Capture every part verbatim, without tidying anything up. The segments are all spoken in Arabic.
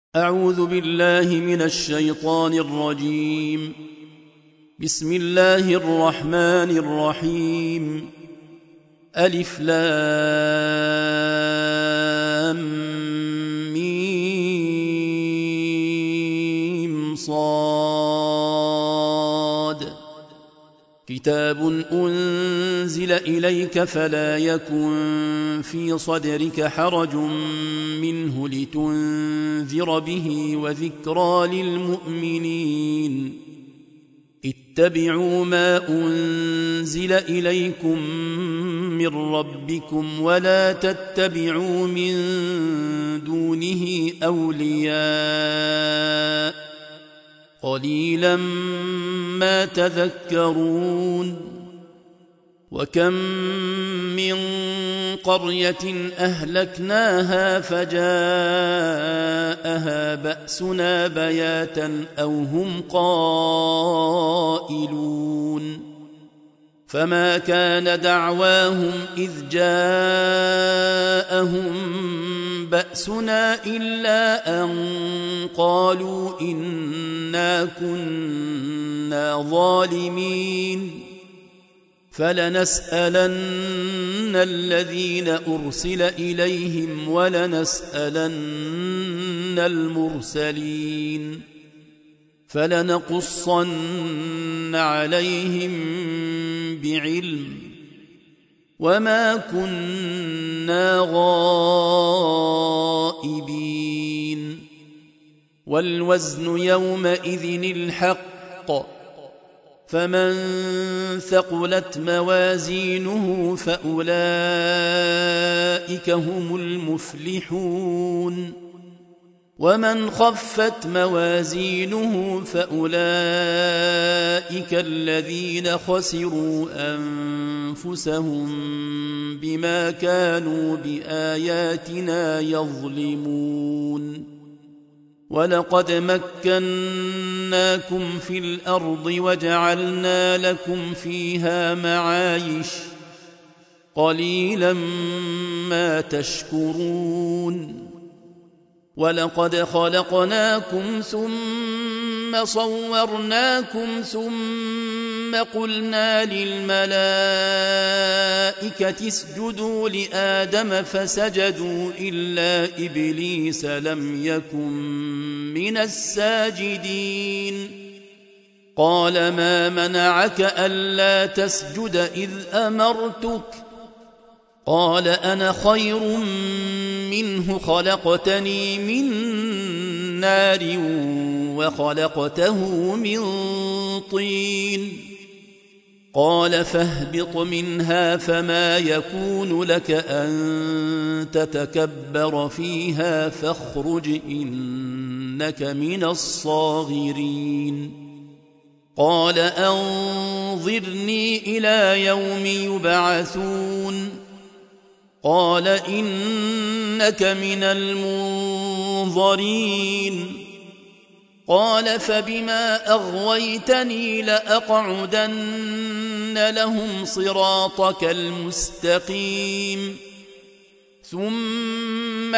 أعوذ بالله من الشيطان الرجيم. بسم الله الرحمن الرحيم. ألف لام ميم صاد. كتاب أنزل إليك فلا يكن في صدرك حرج منه لتنذر به وذكرى للمؤمنين. اتبعوا ما أنزل إليكم من ربكم ولا تتبعوا من دونه أولياء قليلا ما تذكرون. وكم من قرية أهلكناها فجاءها بأسنا بياتا أو هم قائلون. فما كان دعواهم إذ جاءهم بأسنا إلا أن قالوا إنا كنا ظالمين. فلنسألن الذين أرسل إليهم ولنسألن المرسلين. فلنقصن عليهم بعلم وما كنا غائبين. والوزن يومئذ الحق. فمن ثقلت موازينه فأولئك هم المفلحون. ومن خفت موازينه فأولئك الذين خسروا أنفسهم بما كانوا بآياتنا يظلمون. ولقد مكناكم في الأرض وجعلنا لكم فيها معايش قليلا ما تشكرون. ولقد خلقناكم ثم صورناكم ثم قلنا للملائكة اسجدوا لآدم فسجدوا إلا إبليس لم يكن من الساجدين. قال ما منعك ألا تسجد إذ أمرتك؟ قال أنا خير منه خلقتني من نار وخلقته من طين. قال فاهبط منها فما يكون لك أن تتكبر فيها فاخرج إنك من الصاغرين. قال أنظرني إلى يوم يبعثون. قال إنك من المنظرين. قال فبما أغويتني لأقعدن لهم صراطك المستقيم ثم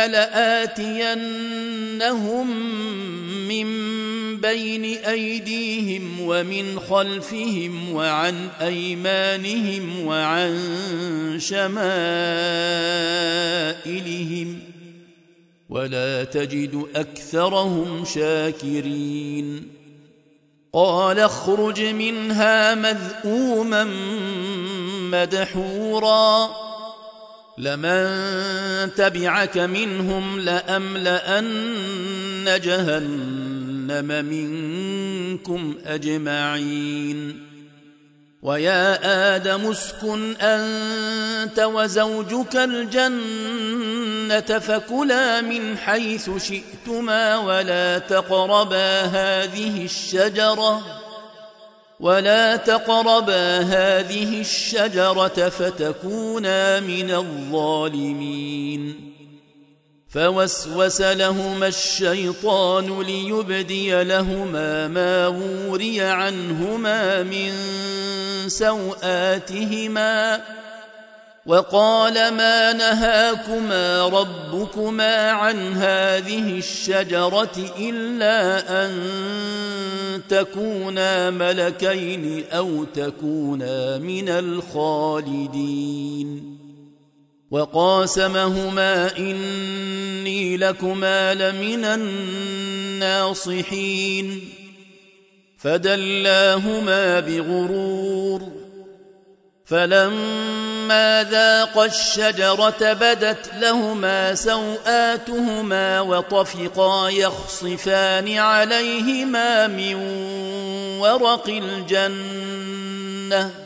لآتينهم من بين أيديهم ومن خلفهم وعن أيمانهم وعن شمائلهم ولا تجد أكثرهم شاكرين. قال اخرج منها مذءوما مدحورا لمن تبعك منهم لأملأن جهنم منكم أجمعين. ويا آدم اسكن أنت وزوجك الجنة فكلا من حيث شئتما ولا تقربا هذه الشجرة ولا تقربا هذه الشجرة فتكونا من الظالمين. فوسوس لهما الشيطان ليبدي لهما ما وري عنهما من سوآتهما وقال ما نهاكما ربكما عن هذه الشجرة إلا أن تكونا ملكين أو تكونا من الخالدين وقاسمهما إني لكما لمن الناصحين فدلاهما بغرور فلما ذاقا الشجرة بدت لهما سوآتهما وطفقا يخصفان عليهما من ورق الجنة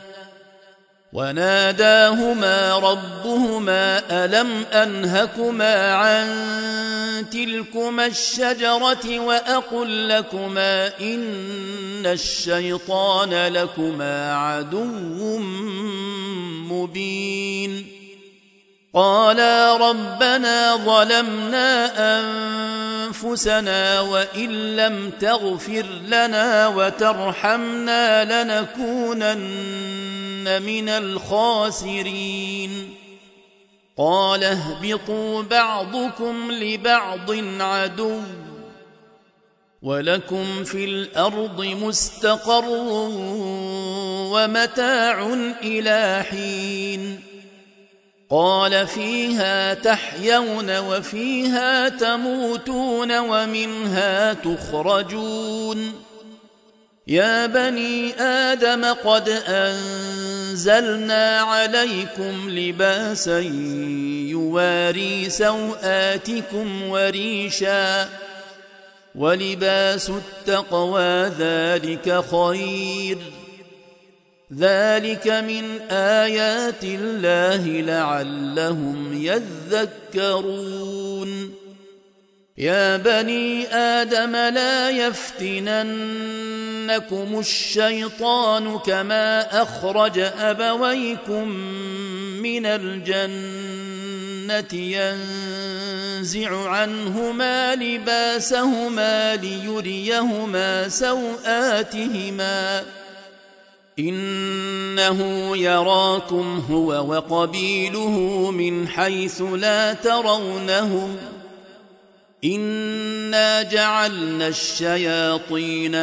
وناداهما ربهما ألم أنهكما عن تلكما الشجرة وأقل لكما إن الشيطان لكما عدو مبين قالا ربنا ظلمنا أنفسنا وإن لم تغفر لنا وترحمنا لنكونن من الخاسرين قال اهبطوا بعضكم لبعض عدو ولكم في الأرض مستقر ومتاع إلى حين قال فيها تحيون وفيها تموتون ومنها تخرجون يا بني آدم قد أنزلنا عليكم لباسا يواري سوآتكم وريشا ولباس التقوى ذلك خير ذلك من آيات الله لعلهم يذكرون يا بني آدم لا يفتننكم الشيطان كما أخرج أبويكم من الجنة ينزع عنهما لباسهما ليريهما سوآتهما إنه يراكم هو وقبيله من حيث لا ترونهم إنا جعلنا الشياطين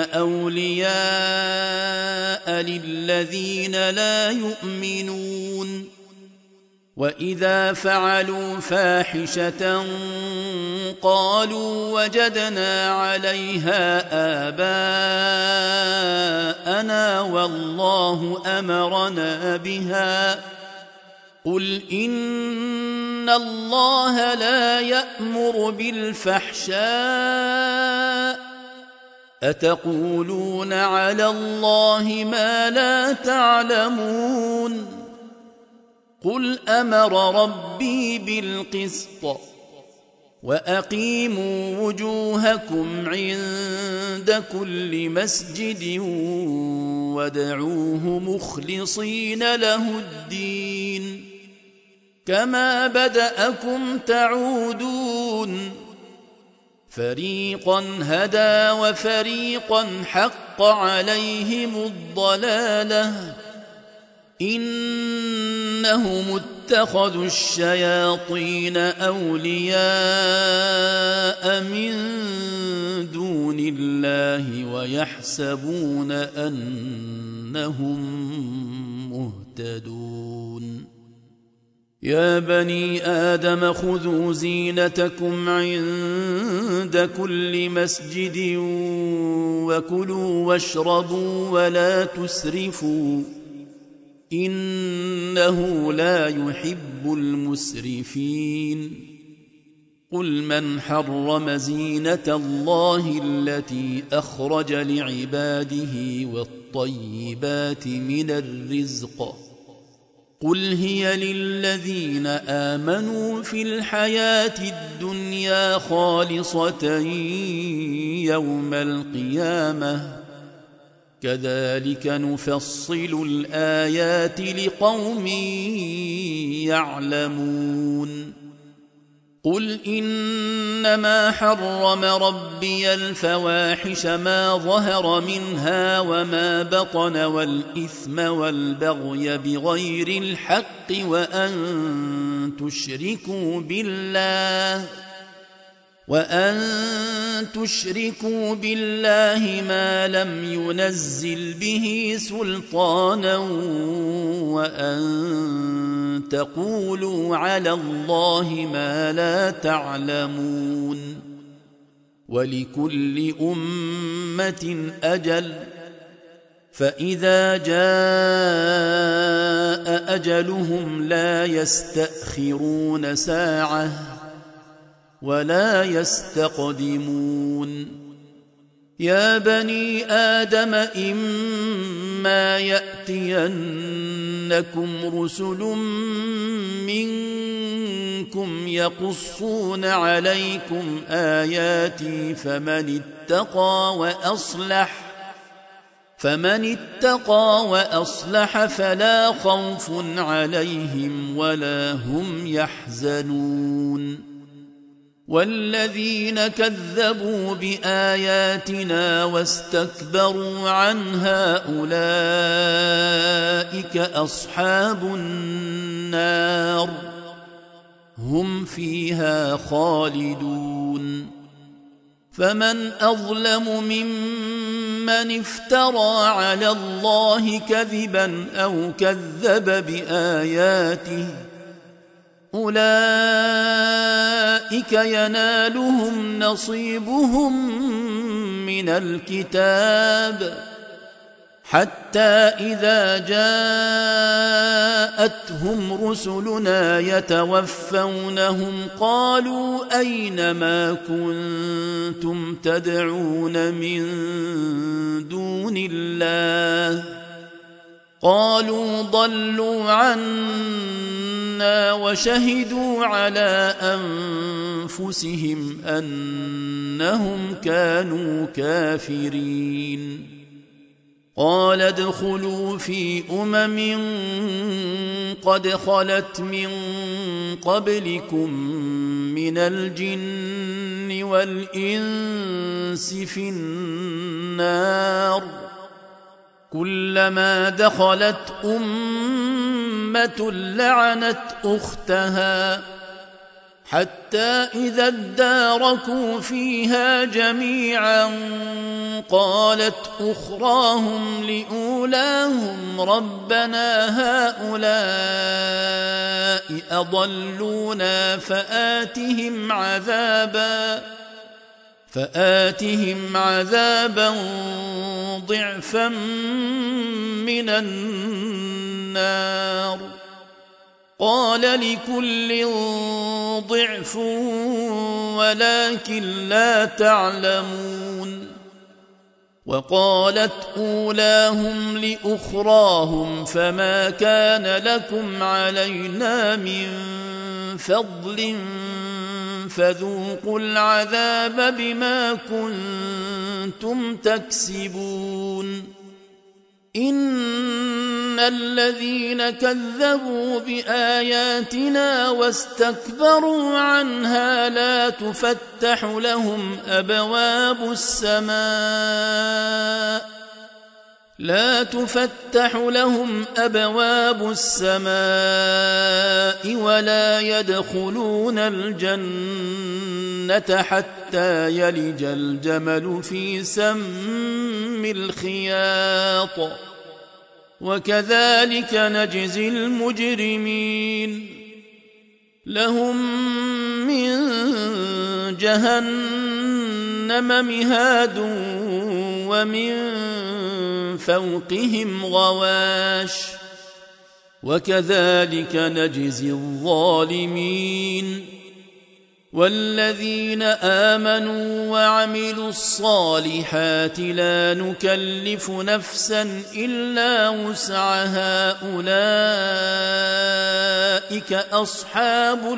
أولياء للذين لا يؤمنون وإذا فعلوا فاحشة قالوا وجدنا عليها آباءنا والله أمرنا بها قل إن الله لا يأمر بالفحشاء أتقولون على الله ما لا تعلمون قل أمر ربي بالقسط وأقيموا وجوهكم عند كل مسجد وادعوه مخلصين له الدين كما بدأكم تعودون فريقا هدى وفريقا حق عليهم الضلالة إنهم اتخذوا الشياطين أولياء من دون الله ويحسبون أنهم مهتدون يا بني آدم خذوا زينتكم عند كل مسجد وكلوا واشربوا ولا تسرفوا إنه لا يحب المسرفين قل من حرم زينة الله التي أخرج لعباده والطيبات من الرزق قل هي للذين آمنوا في الحياة الدنيا خالصة يوم القيامة كذلك نفصل الآيات لقوم يعلمون قل إنما حرم ربي الفواحش ما ظهر منها وما بطن والإثم والبغي بغير الحق وأن تشركوا بالله وأن تشركوا بالله ما لم ينزل به سلطانا وأن تقولوا على الله ما لا تعلمون ولكل أمة أجل فإذا جاء أجلهم لا يستأخرون ساعة ولا يستقدمون يا بني آدم إما يأتينكم رسل منكم يقصون عليكم آياتي فمن اتقى وأصلح فمن اتقى وأصلح فلا خوف عليهم ولا هم يحزنون والذين كذبوا بآياتنا واستكبروا عنها أولئك أصحاب النار هم فيها خالدون فمن أظلم ممن افترى على الله كذبا أو كذب بآياته أولئك ينالهم نصيبهم من الكتاب حتى إذا جاءتهم رسلنا يتوفونهم قالوا أين ما كنتم تدعون من دون الله قالوا ضلوا عنا وشهدوا على أنفسهم أنهم كانوا كافرين قال ادخلوا في أمم قد خلت من قبلكم من الجن والإنس في النار كلما دخلت أمة لعنت أختها حتى إذا اداركوا فيها جميعا قالت أخراهم لأولاهم ربنا هؤلاء أضلونا فآتهم عذابا فآتهم عذابا ضعفا من النار قال لكل ضعف ولكن لا تعلمون وقالت أولاهم لأخراهم فما كان لكم علينا من فضل فذوقوا العذاب بما كنتم تكسبون إن الذين كذبوا بآياتنا واستكبروا عنها لا تفتح لهم أبواب السماء لا تفتح لهم أبواب السماء ولا يدخلون الجنة حتى يلج الجمل في سم الخياط وكذلك نجزي المجرمين لهم من جهنم مهاد ومن فوقهم غواش وكذلك نجزي الظالمين والذين آمنوا وعملوا الصالحات لا نكلف نفسا إلا وسعها أولئك أصحاب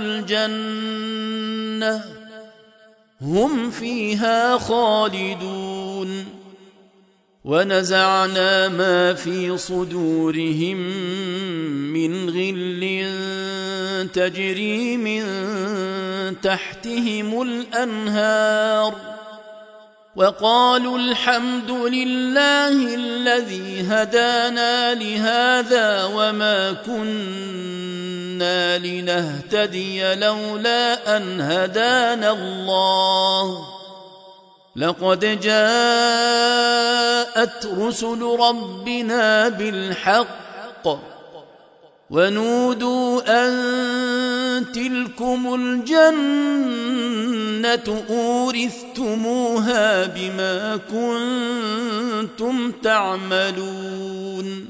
الجنة هم فيها خالدون ونزعنا ما في صدورهم من غل تجري من تحتهم الأنهار وقالوا الحمد لله الذي هدانا لهذا وما كنا لنهتدي لولا أن هدانا الله لقد جاءت رسل ربنا بالحق ونودوا أن تلكم الجنة أورثتموها بما كنتم تعملون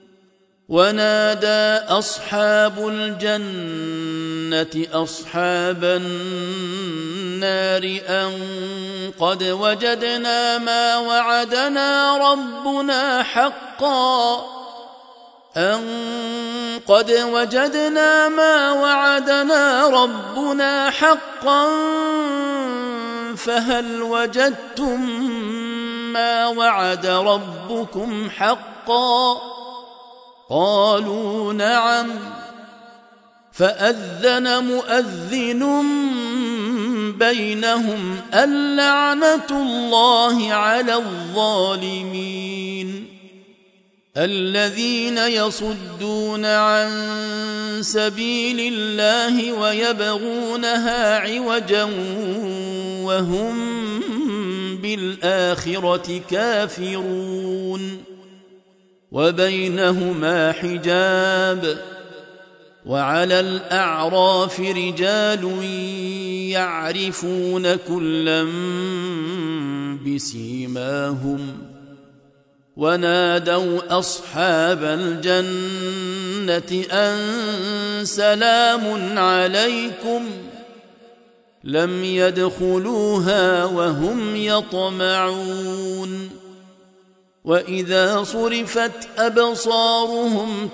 ونادى أصحاب الجنة أصحاب النار أن قد وجدنا ما وعدنا ربنا حقا أن قد وجدنا ما وعدنا ربنا حقا فهل وجدتم ما وعد ربكم حقا قالوا نعم فأذن مؤذن بينهم اللعنة الله على الظالمين الذين يصدون عن سبيل الله ويبغونها عوجا وهم بالآخرة كافرون وبينهما حجاب وعلى الأعراف رجال يعرفون كلا بسيماهم ونادوا أصحاب الجنة أن سلام عليكم لم يدخلوها وهم يطمعون وإذا صرفت أبصارهم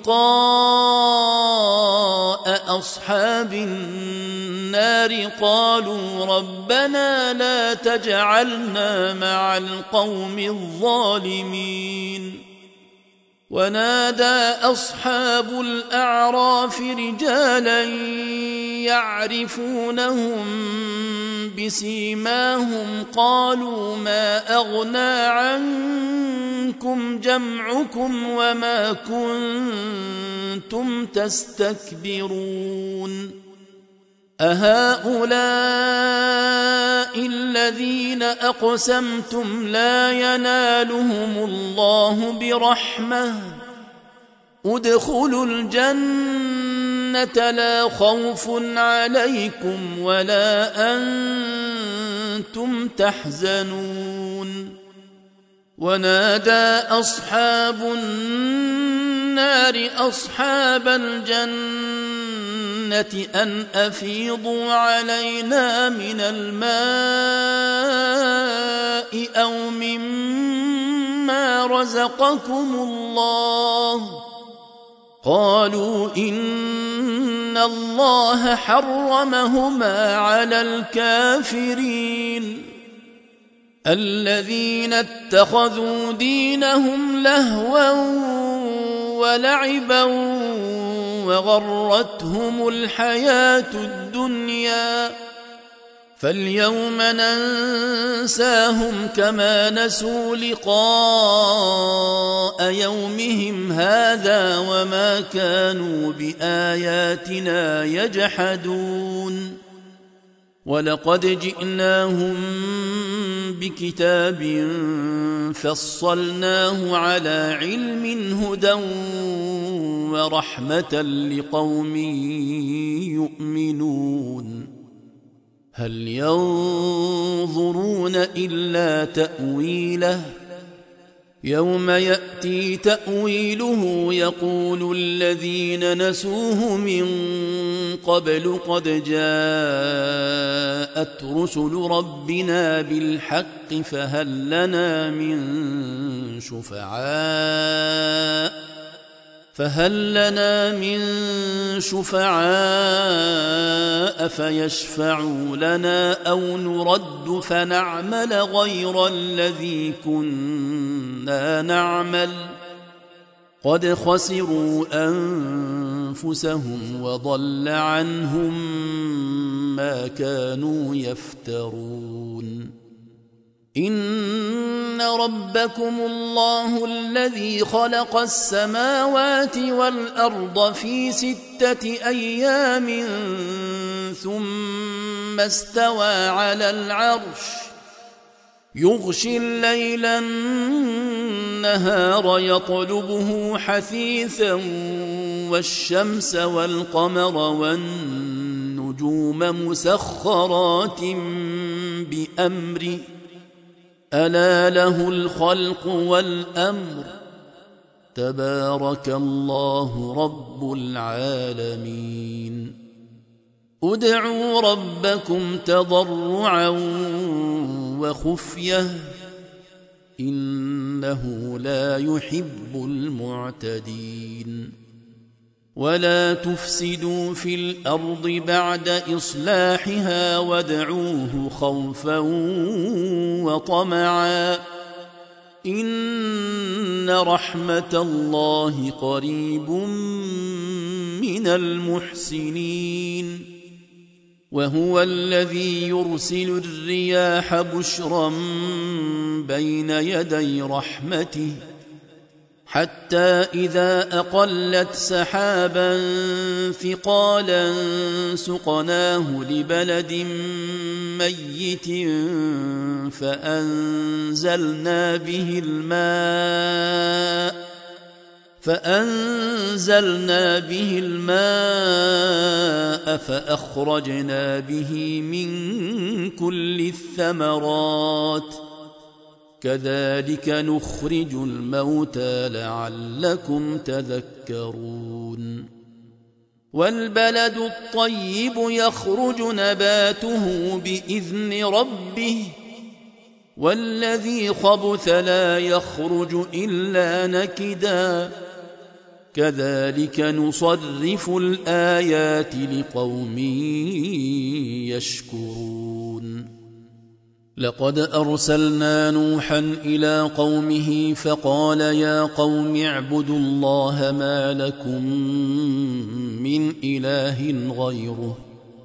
تلقاء أصحاب النار قالوا ربنا لا تجعلنا مع القوم الظالمين ونادى أصحاب الأعراف رجالا يعرفونهم بسيماهم قالوا ما أغنى عنكم جمعكم وما كنتم تستكبرون أهؤلاء الذين أقسمتم لا ينالهم الله برحمة ادخلوا الجنة لا خوف عليكم ولا أنتم تحزنون ونادى أصحاب النار أصحاب الجنة أن أفيضوا علينا من الماء أو مما رزقكم الله قالوا إن الله حرمهما على الكافرين الذين اتخذوا دينهم لهوا ولعبا وغرتهم الحياة الدنيا فاليوم ننساهم كما نسوا لقاء يومهم هذا وما كانوا بآياتنا يجحدون ولقد جئناهم بكتاب فصلناه على علم هدى ورحمة لقوم يؤمنون هل ينظرون إلا تأويله يوم يأتي تأويله يقول الذين نسوه من قبل قد جاءت رسل ربنا بالحق فهل لنا من شفعاء فهل لنا من شفعاء فيشفعوا لنا أو نرد فنعمل غير الذي كنا نعمل قد خسروا أنفسهم وضل عنهم ما كانوا يفترون إن ربكم الله الذي خلق السماوات والأرض في ستة أيام ثم استوى على العرش يغشي الليل النهار يطلبه حثيثا والشمس والقمر والنجوم مسخرات بأمره ألا له الخلق والأمر تبارك الله رب العالمين ادعوا ربكم تضرعا وخفية إنه لا يحب المعتدين ولا تفسدوا في الأرض بعد إصلاحها وادعوه خوفا وطمعا إن رحمة الله قريب من المحسنين وهو الذي يرسل الرياح بشرا بين يدي رحمته حتى إذا أقلت سحابا ثقالا سقناه لبلد ميت فأنزلنا به الماء فأنزلنا به الماء فأخرجنا به من كل الثمرات كذلك نخرج الموتى لعلكم تذكرون والبلد الطيب يخرج نباته بإذن ربه والذي خبث لا يخرج إلا نكدا كذلك نصرف الآيات لقوم يشكرون لقد أرسلنا نوحا إلى قومه فقال يا قوم اعبدوا الله ما لكم من إله غيره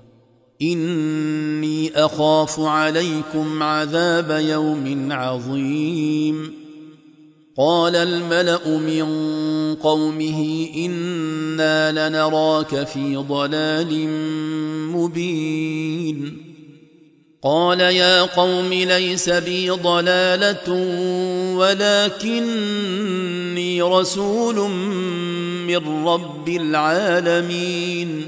إني أخاف عليكم عذاب يوم عظيم قال الملأ من قومه إنا لنراك في ضلال مبين قال يا قوم ليس بي ضلالة ولكني رسول من رب العالمين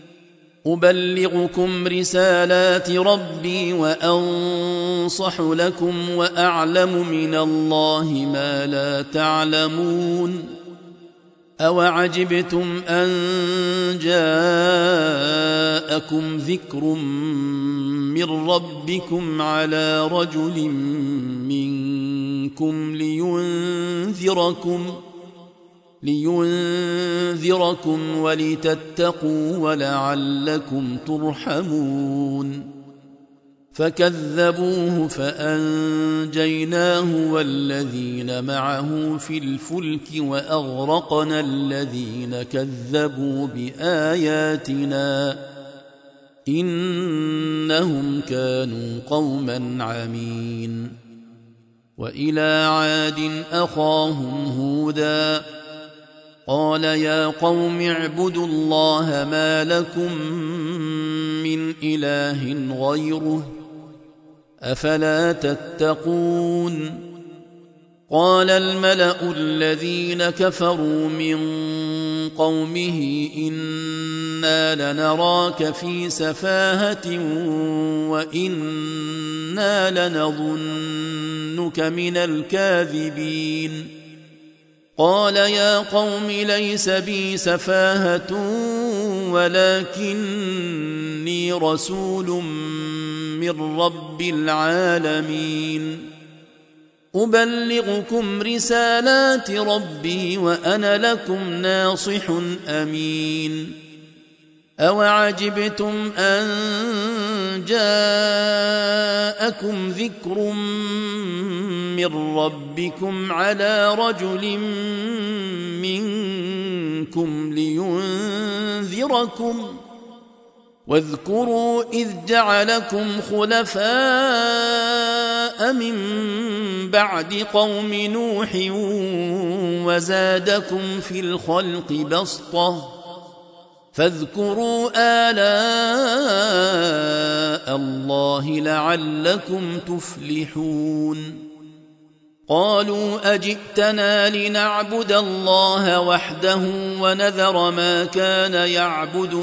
أبلغكم رسالات ربي وأنصح لكم وأعلم من الله ما لا تعلمون أوعجبتم أن جاءكم ذكر من ربكم على رجل منكم لينذركم لينذركم ولتتقوا ولعلكم ترحمون فكذبوه فأنجيناه والذين معه في الفلك وأغرقنا الذين كذبوا بآياتنا إنهم كانوا قوما عمين وإلى عاد أخاهم هودا قال يا قوم اعبدوا الله ما لكم من إله غيره أفلا تتقون قال الملأ الذين كفروا من قومه إنا لنراك في سفاهة وإنا لنظنك من الكاذبين قال يا قوم ليس بي سفاهة ولكني رسول من رب العالمين أبلغكم رسالات ربي وأنا لكم ناصح أمين أوعجبتم أن جاءكم ذكر من ربكم على رجل منكم لينذركم واذكروا إذ جعلكم خلفاء من بعد قوم نوح وزادكم في الخلق بسطة فاذكروا آلاء الله لعلكم تفلحون قالوا أجئتنا لنعبد الله وحده ونذر ما كان يعبد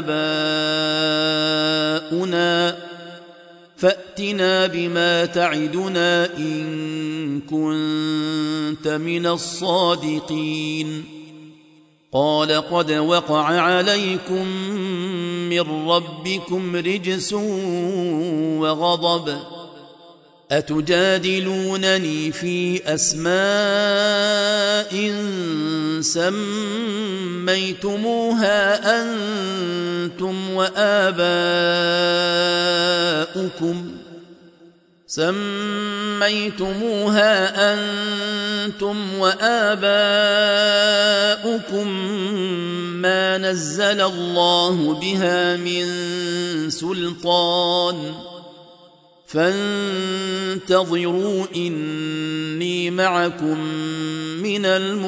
آباؤنا فأتنا بما تعدنا إن كنت من الصادقين قال قد وقع عليكم من ربكم رجس وغضب أتجادلونني في أسماء سميتموها أنتم وآباؤكم سميتموها أنتم وآباؤكم ما نزل الله بها من سلطان فانتظروا إني معكم من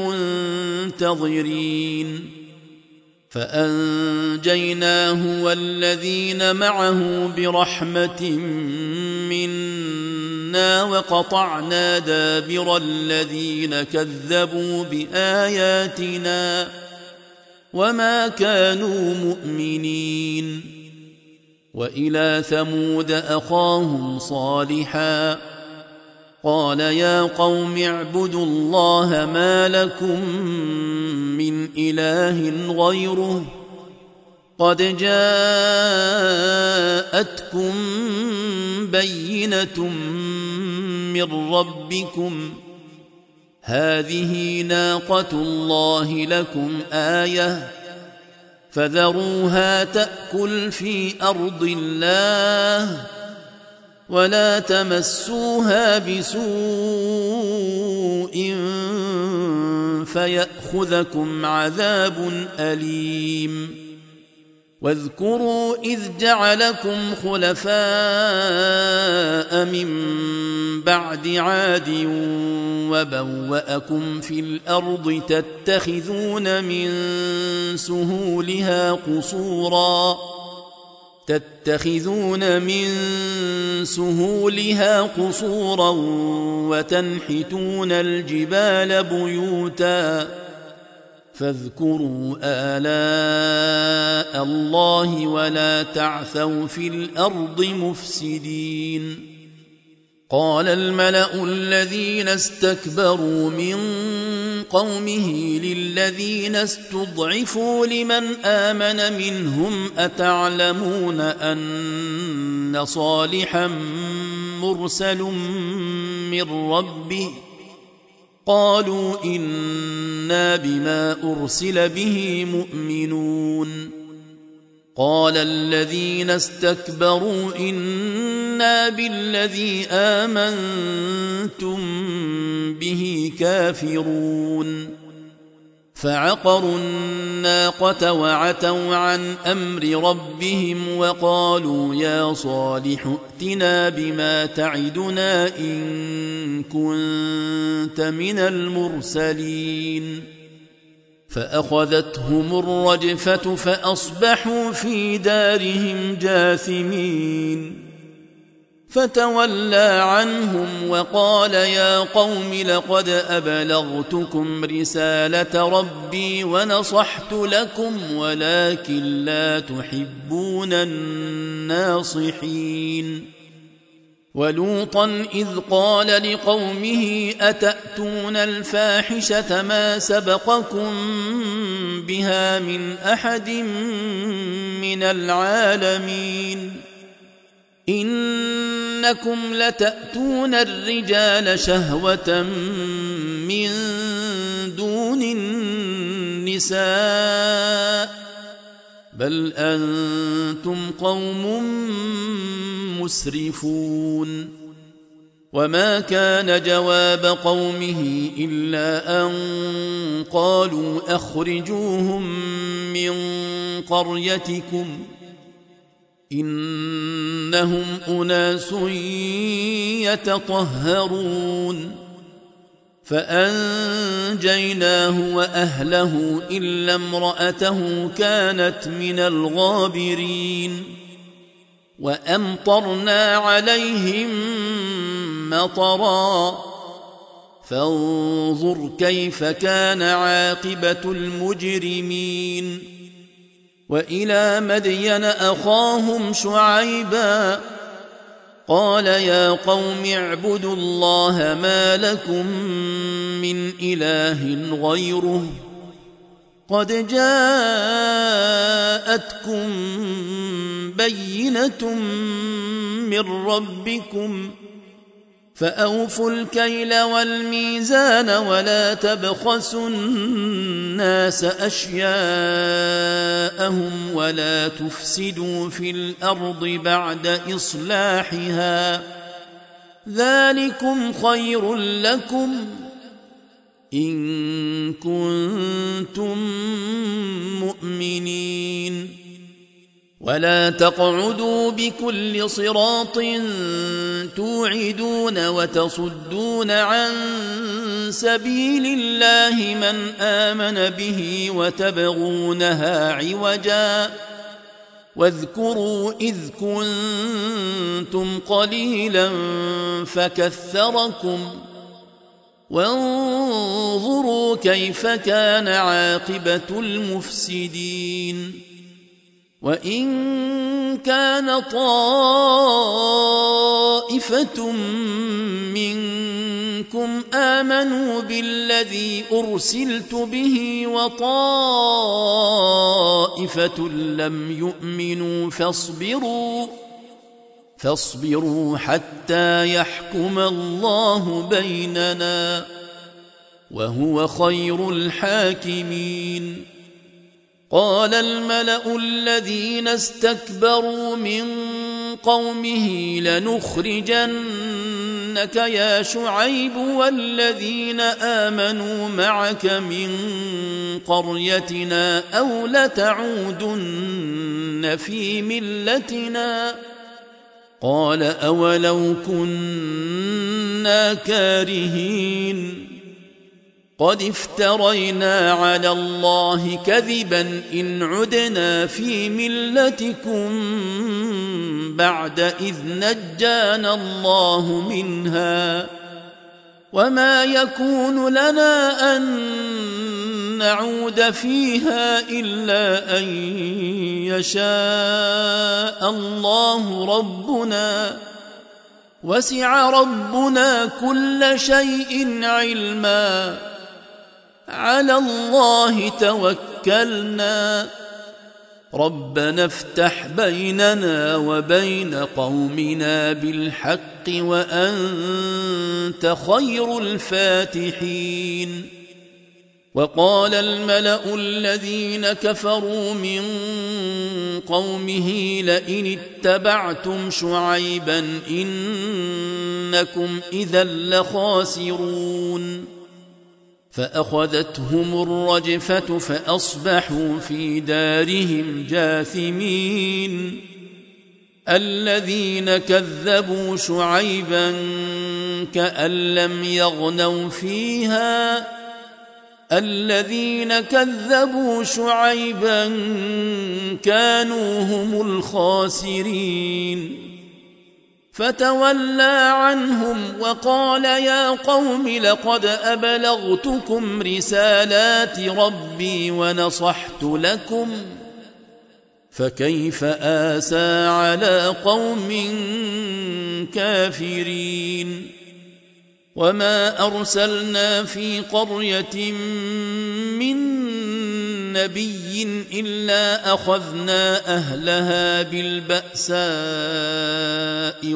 المنتظرين فأنجيناه والذين معه برحمة منا وقطعنا دابر الذين كذبوا بآياتنا وما كانوا مؤمنين وإلى ثمود أخاهم صالحا قال يا قوم اعبدوا الله ما لكم من إله غيره قد جاءتكم بينة من ربكم هذه ناقة الله لكم آية فذروها تأكل في أرض الله ولا تمسوها بسوء فيأخذكم عذاب أليم واذكروا إذ جعلكم خلفاء من بعد عاد وبوأكم في الأرض تتخذون من سهولها قصورا تتخذون من سهولها قصورا وتنحتون الجبال بيوتا فاذكروا آلاء الله ولا تعثوا في الأرض مفسدين قال الملأ الذين استكبروا من قومه للذين استضعفوا لمن آمن منهم أتعلمون أن صالحا مرسل من ربه قالوا إنا بما أرسل به مؤمنون قال الذين استكبروا إنا بالذي آمنتم به كافرون فعقروا الناقة وعتوا عن أمر ربهم وقالوا يا صالح ائتنا بما تعدنا إن كنت من المرسلين فأخذتهم الرجفة فأصبحوا في دارهم جاثمين فتولى عنهم وقال يا قوم لقد أبلغتكم رسالة ربي ونصحت لكم ولكن لا تحبون الناصحين ولوطا إذ قال لقومه أتأتون الفاحشة ما سبقكم بها من أحد من العالمين إنكم لتأتون الرجال شهوة من دون النساء بل أنتم قوم مسرفون وما كان جواب قومه إلا أن قالوا أخرجوهم من قريتكم إنهم أناس يتطهرون فأنجيناه وأهله إلا امرأته كانت من الغابرين وأمطرنا عليهم مطرا فانظر كيف كان عاقبة المجرمين وإلى مدين أخاهم شعيبا قال يا قوم اعبدوا الله ما لكم من إله غيره قد جاءتكم بينة من ربكم فأوفوا الكيل والميزان ولا تبخسوا الناس أشياءهم ولا تفسدوا في الأرض بعد إصلاحها ذلكم خير لكم إن كنتم مؤمنين ولا تقعدوا بكل صراط توعدون وتصدون عن سبيل الله من آمن به وتبغونها عوجا واذكروا إذ كنتم قليلا فكثركم وانظروا كيف كان عاقبة المفسدين وإن كان طائفة منكم آمنوا بالذي أرسلت به وطائفة لم يؤمنوا فاصبروا فاصبروا حتى يحكم الله بيننا وهو خير الحاكمين قال الملأ الذين استكبروا من قومه لنخرجنك يا شعيب والذين آمنوا معك من قريتنا أو لتعودن في ملتنا قال أولو كنا كارهين قد افترينا على الله كذبا إن عدنا في ملتكم بعد إذ نجانا الله منها وما يكون لنا أن نعود فيها إلا أن يشاء الله ربنا وسع ربنا كل شيء علما على الله توكلنا ربنا افتح بيننا وبين قومنا بالحق وأنت خير الفاتحين وقال الملأ الذين كفروا من قومه لئن اتبعتم شعيبا إنكم إذا لخاسرون فأخذتهم الرجفة فأصبحوا في دارهم جاثمين الذين كذبوا شعيبا كأن لم يغنوا فيها الذين كذبوا شعيبا كانوا هم الخاسرين فتولى عنهم وقال يا قوم لقد أبلغتكم رسالات ربي ونصحت لكم فكيف آسى على قوم كافرين وما أرسلنا في قرية من نبي إلا أخذنا أهلها بالبأساء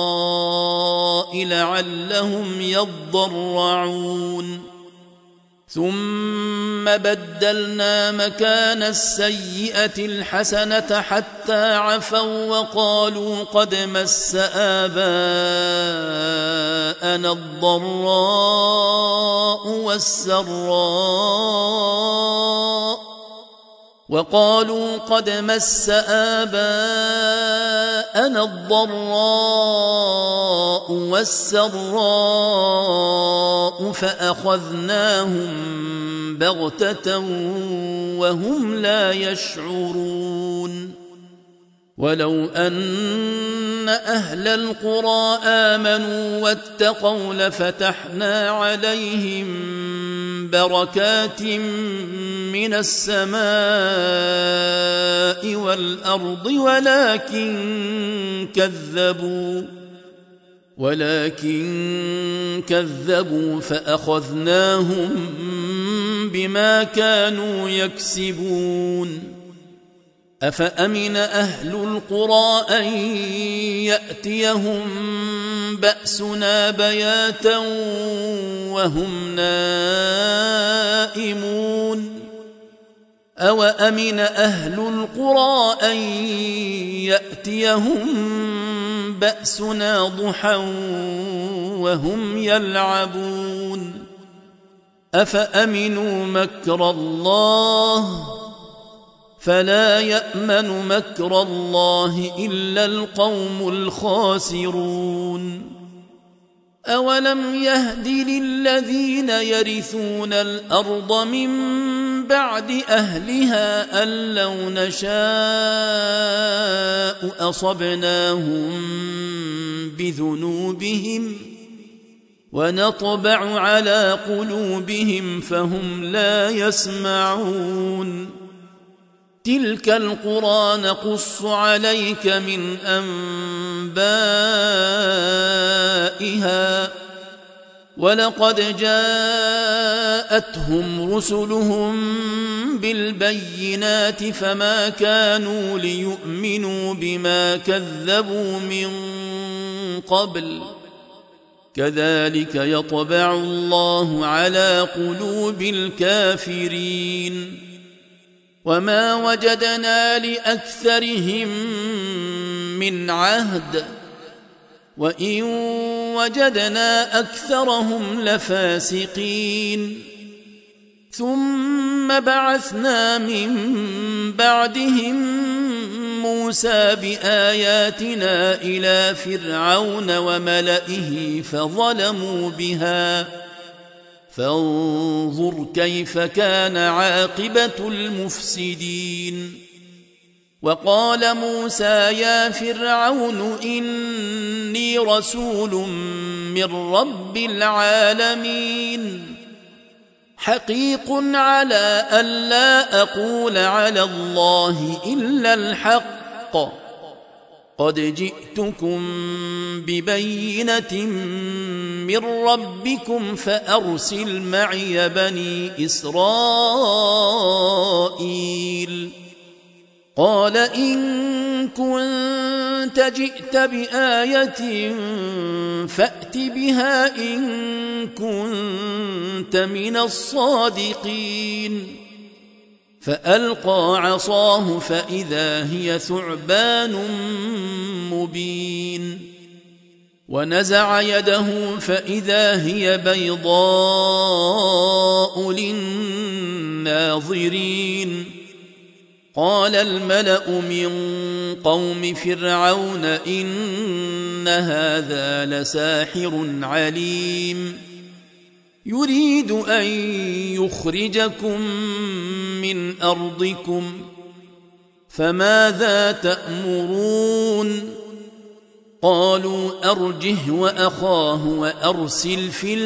والضراء لعلهم يضرعون ثم بدلنا مكان السيئة الحسنة حتى عفوا وقالوا قد مس آباءنا الضراء والسراء وقالوا قد مس آباءنا الضراء والسراء فأخذناهم بغتة وهم لا يشعرون ولو أن أهل القرى آمنوا واتقوا لفتحنا عليهم بركات من السماء والأرض ولكن كذبوا ولكن كذبوا فأخذناهم بما كانوا يكسبون أفأمن أهل القرى أن يأتيهم بأسنا بياتا وهم نائمون أوأمن أهل القرى أن يأتيهم بأسنا ضحى وهم يلعبون أفأمنوا مكر الله فلا يأمن مكر الله إلا القوم الخاسرون أولم يهد للذين يرثون الأرض من بعد أهلها أن لو نشاء أصبناهم بذنوبهم ونطبع على قلوبهم فهم لا يسمعون تلك القرى نقص عليك من أنبائها ولقد جاءتهم رسلهم بالبينات فما كانوا ليؤمنوا بما كذبوا من قبل كذلك يطبع الله على قلوب الكافرين وما وجدنا لأكثرهم من عهد وإن وجدنا أكثرهم لفاسقين ثم بعثنا من بعدهم موسى بآياتنا إلى فرعون وملئه فظلموا بها فانظر كيف كان عاقبة المفسدين وقال موسى يا فرعون إني رسول من رب العالمين حقيق على ألا أقول على الله إلا الحق قد جئتكم ببينة من ربكم فأرسل معي بني إسرائيل قال إن كنت جئت بآية فأت بها إن كنت من الصادقين فألقى عصاه فإذا هي ثعبان مبين ونزع يده فإذا هي بيضاء للناظرين قال الملأ من قوم فرعون إن هذا لساحر عليم يريد أن يخرجكم من أرضكم فماذا تأمرون قالوا أرجه وأخاه وأرسل في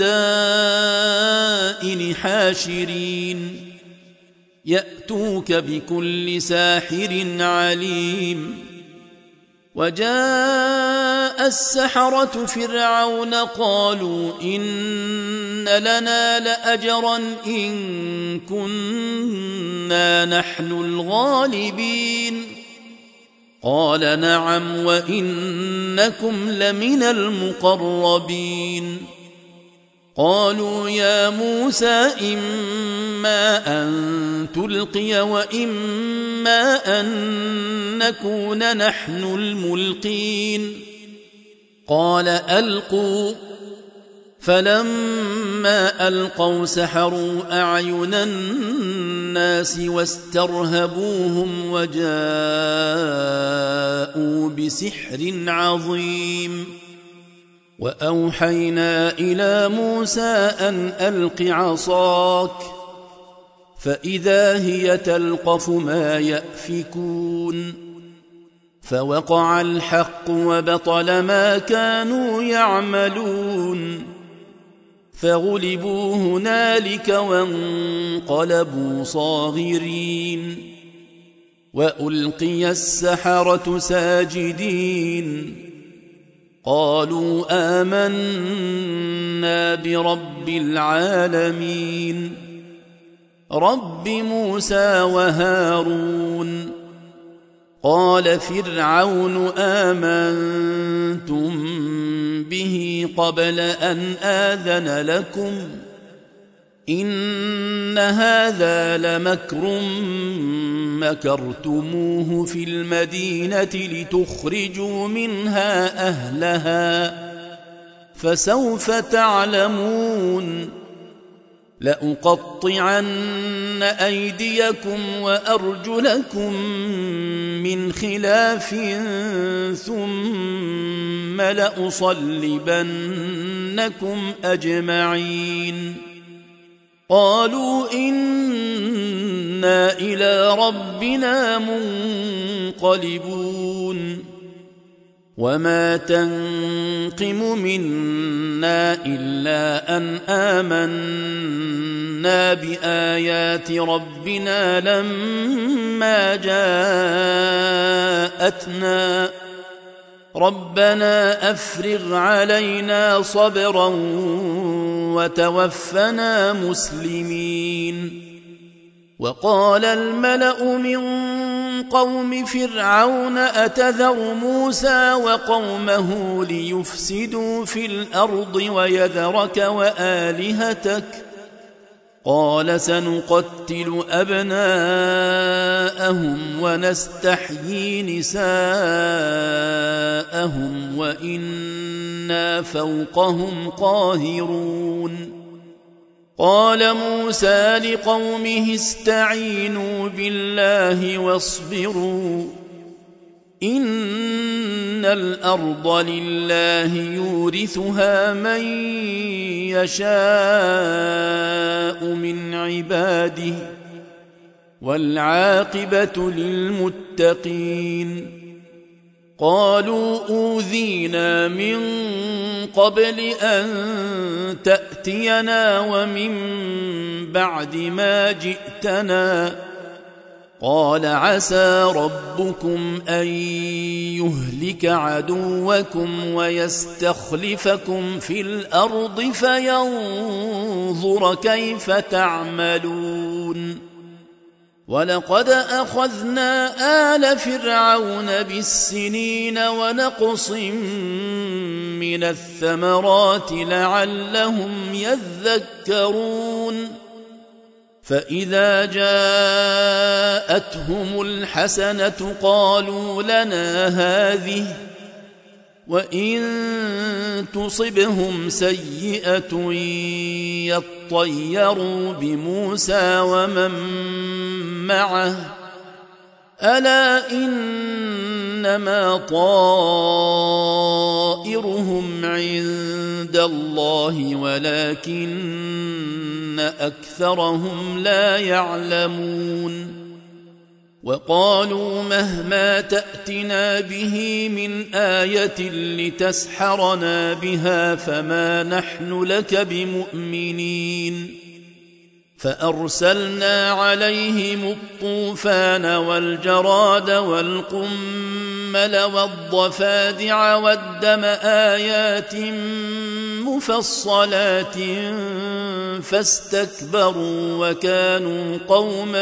المدائن حاشرين يأتوك بكل ساحر عليم وجاء السحرة فرعون قالوا إن لنا لأجرا إن كنا نحن الغالبين قال نعم وإنكم لمن المقربين قالوا يا موسى إما أن تلقي وإما أن نكون نحن الملقين قال ألقوا فلما ألقوا سحروا أعين الناس واسترهبوهم وجاءوا بسحر عظيم وأوحينا إلى موسى أن ألق عصاك فإذا هي تلقف ما يأفكون فوقع الحق وبطل ما كانوا يعملون فغلبوا هنالك وانقلبوا صاغرين وألقي السحرة ساجدين قالوا آمنا برب العالمين رب موسى وهارون قال فرعون آمنتم به قبل أن آذن لكم إن هذا لمكر مكرتموه في المدينة لتخرجوا منها أهلها فسوف تعلمون لأقطعن أيديكم وأرجلكم من خلاف ثم لأصلبنكم أجمعين قالوا إنا إلى ربنا منقلبون وما تنقم منا إلا أن آمنا بآيات ربنا لما جاءتنا ربنا أفرغ علينا صبرا وتوفنا مسلمين وقال الملأ من قوم فرعون أتذر موسى وقومه ليفسدوا في الأرض ويذرك وآلهتك قال سنقتل أبناءهم ونستحيي نساءهم وإنا فوقهم قاهرون قال موسى لقومه استعينوا بالله واصبروا إن الأرض لله يورثها من يشاء من عباده والعاقبة للمتقين قالوا أوذينا من قبل أن تأتينا ومن بعد ما جئتنا قال عسى ربكم أن يهلك عدوكم ويستخلفكم في الأرض فينظر كيف تعملون ولقد أخذنا آل فرعون بالسنين ونقص من الثمرات لعلهم يذكرون فإذا جاءتهم الحسنة قالوا لنا هذه وإن تصبهم سيئة يطيروا بموسى ومن معه ألا إنما طائرهم عند الله ولكن أكثرهم لا يعلمون وقالوا مهما تأتنا به من آية لتسحرنا بها فما نحن لك بمؤمنين فأرسلنا عليهم الطوفان والجراد والقمل والضفادع والدم آيات مفصلات فاستكبروا وكانوا قوما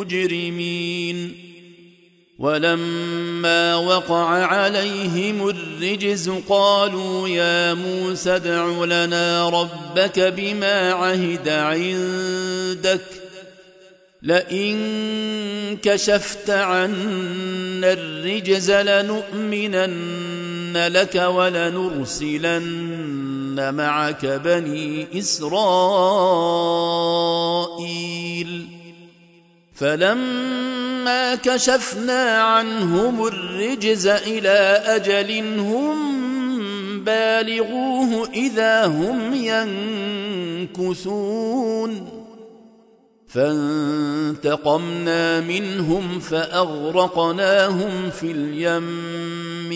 مجرمين ولما وقع عليهم الرجل الرجز قالوا يا موسى ادع لنا ربك بما عهد عندك لئن كشفت عنا الرجز لنؤمنن لك ولنرسلن معك بني إسرائيل فلما كشفنا عنهم الرجز إلى أجل هم بالغوه إذا هم ينكثون فانتقمنا منهم فأغرقناهم في اليم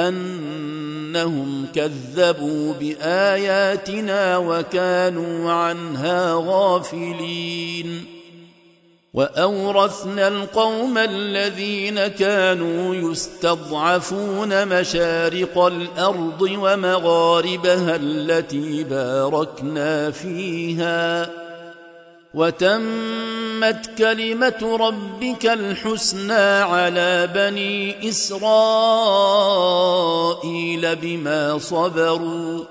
بأنهم كذبوا بآياتنا وكانوا عنها غافلين وأورثنا القوم الذين كانوا يستضعفون مشارق الأرض ومغاربها التي باركنا فيها وتمت كلمة ربك الحسنى على بني إسرائيل بما صبروا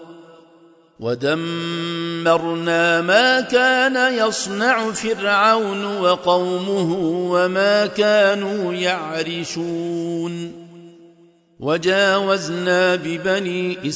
ودمرنا ما كان يصنع فرعون وقومه وما كانوا يعرشون وجاوزنا ببني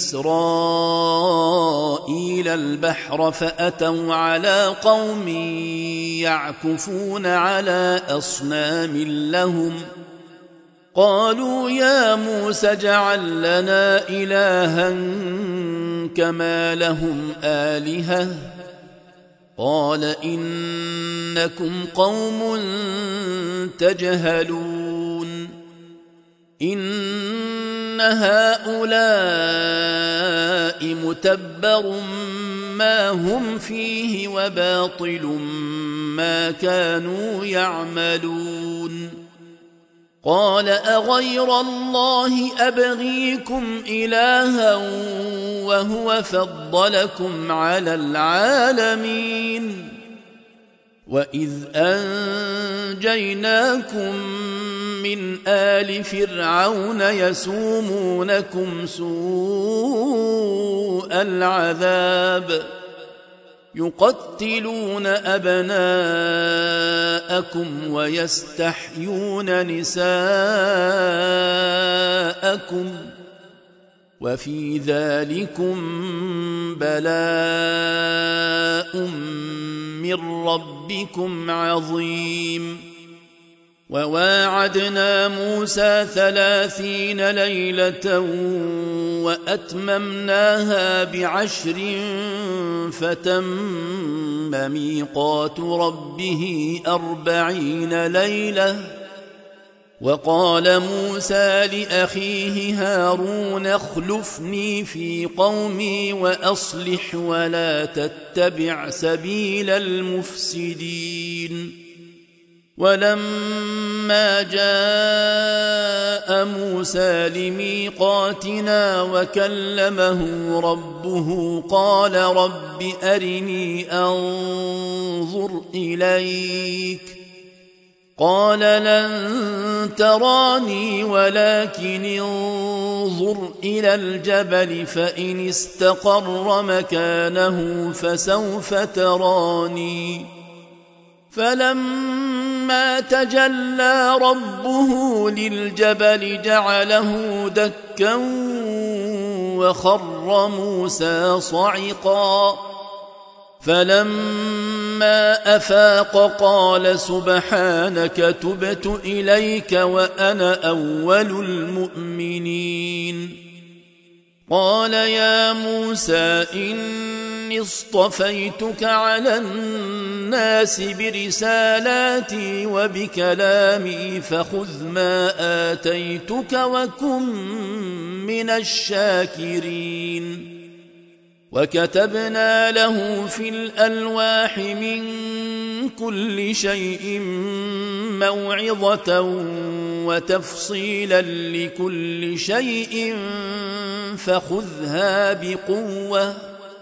إسرائيل البحر فأتوا على قوم يعكفون على أصنام لهم قالوا يا موسى اجعل لنا إلها كما لهم آلهة قال إنكم قوم تجهلون إن هؤلاء متبر ما هم فيه وباطل ما كانوا يعملون قال أغير الله أبغيكم إلها وهو فضلكم على العالمين وإذ أنجيناكم من آل فرعون يسومونكم سوء العذاب يقتلون أبناءكم ويستحيون نساءكم وفي ذلكم بلاء من ربكم عظيم وواعدنا موسى ثلاثين ليلة وأتممناها بعشر فتم ميقات ربه أربعين ليلة وقال موسى لأخيه هارون اخلفني في قومي وأصلح ولا تتبع سبيل المفسدين ولما جاء موسى لميقاتنا وكلمه ربه قال رب أرني أنظر إليك قال لن تراني ولكن انظر إلى الجبل فإن استقر مكانه فسوف تراني فلما تجلى ربه للجبل جعله دكا وخر موسى صعقا فلما أفاق قال سبحانك تبت إليك وأنا أول المؤمنين قال يا موسى إني اصطفيتك على الناس برسالاتي وبكلامي فخذ ما آتيتك وكن من الشاكرين وكتبنا له في الألواح من كل شيء موعظة وتفصيلا لكل شيء فخذها بقوة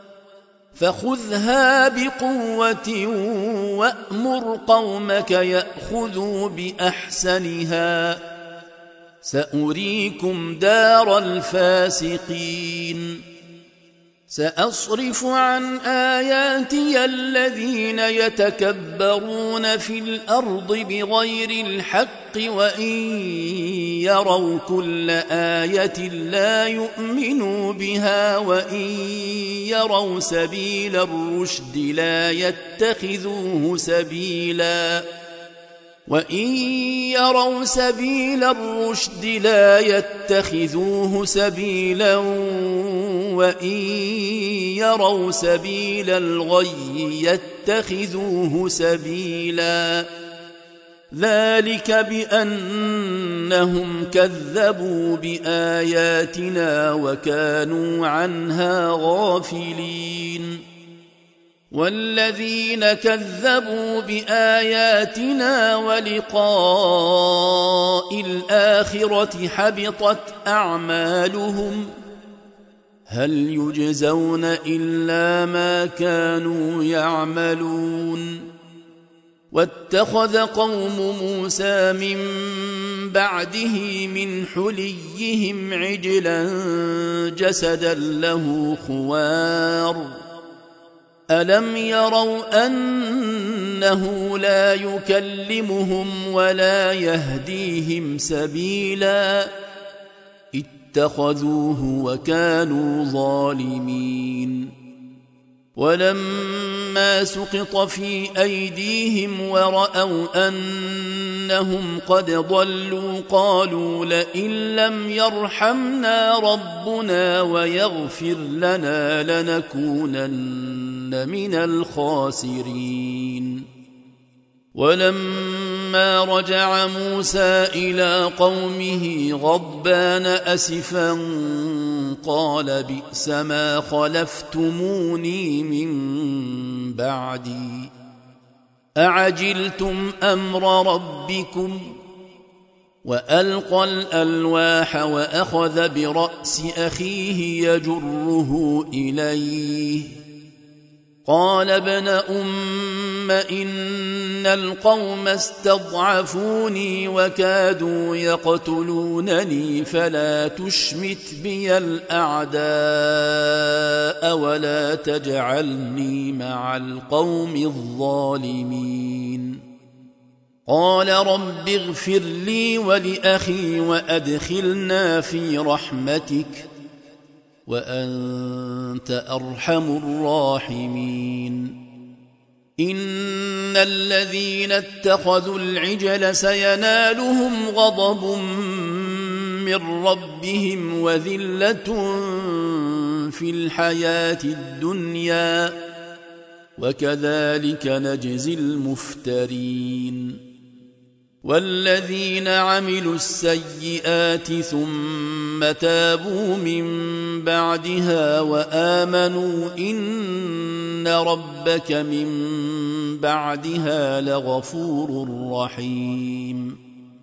فخذها بقوة وأمر قومك يأخذوا بأحسنها سأريكم دار الفاسقين سأصرف عن آياتي الذين يتكبرون في الأرض بغير الحق وإن يروا كل آية لا يؤمنوا بها وإن يروا سبيل الرشد لا يتخذوه سبيلا وإن يروا سبيل الرشد لا يتخذوه سبيلا وإن يروا سبيل الغي يتخذوه سبيلا ذلك بأنهم كذبوا بآياتنا وكانوا عنها غافلين والذين كذبوا بآياتنا ولقاء الآخرة حبطت أعمالهم هل يجزون إلا ما كانوا يعملون واتخذ قوم موسى من بعده من حليهم عجلا جسدا له خوار ألم يروا أنه لا يكلمهم ولا يهديهم سبيلا اتخذوه وكانوا ظالمين ولما سقط في أيديهم ورأوا أنهم قد ضلوا قالوا لئن لم يرحمنا ربنا ويغفر لنا لنكونن من الخاسرين ولما رجع موسى إلى قومه غضبان أسفا قال بئس ما خلفتموني من بعدي أعجلتم أمر ربكم وألقى الألواح وأخذ برأس أخيه يجره إليه قال ابن أم إن القوم استضعفوني وكادوا يقتلونني فلا تشمت بي الأعداء ولا تجعلني مع القوم الظالمين قال رب اغفر لي ولأخي وأدخلنا في رحمتك وأنت أرحم الراحمين إن الذين اتخذوا العجل سينالهم غضب من ربهم وذلة في الحياة الدنيا وكذلك نجزي المفترين والذين عملوا السيئات ثم تابوا من بعدها وآمنوا إن ربك من بعدها لغفور رحيم